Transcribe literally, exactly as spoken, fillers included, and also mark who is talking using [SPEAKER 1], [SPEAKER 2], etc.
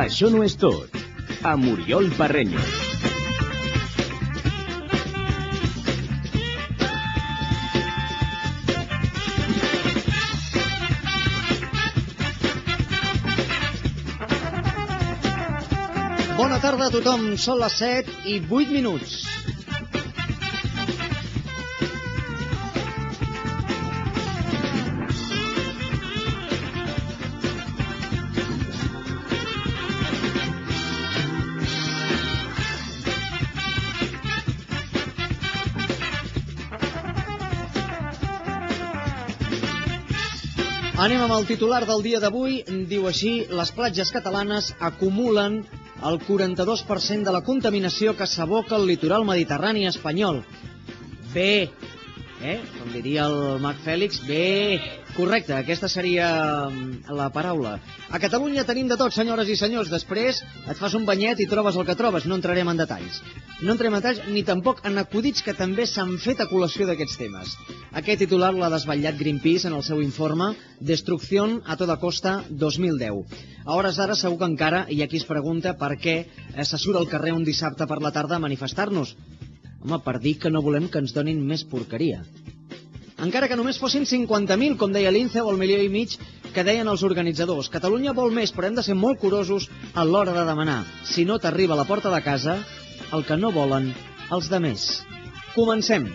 [SPEAKER 1] Això no és tot. Amb Oriol Parreño.
[SPEAKER 2] Bona tarda a tothom, són les set i vuit minuts. Anem amb el titular del dia d'avui. Diu així: les platges catalanes acumulen el quaranta-dos per cent de la contaminació que s'aboca al litoral mediterrani espanyol. Bé, eh? Com diria el Mag Fèlix, bé, correcte, aquesta seria la paraula. A Catalunya tenim de tot, senyores i senyors. Després et fas un banyet i trobes el que trobes. No entrarem en detalls. No entrem en detalls ni tampoc en acudits que també s'han fet a col·lació d'aquests temes. Aquest titular l'ha desvetllat Greenpeace en el seu informe Destrucción a toda costa dos mil deu. A hores d'ara segur que encara hi ha qui es pregunta per què se surt al carrer un dissabte per la tarda a manifestar-nos. Home, per dir que no volem que ens donin més porqueria. Encara que només fossin cinquanta mil, com deia l'Ince, o el milió i mig que deien els organitzadors. Catalunya vol més, però hem de ser molt curosos a l'hora de demanar. Si no t'arriba a la porta de casa, el que no volen els demés. Comencem.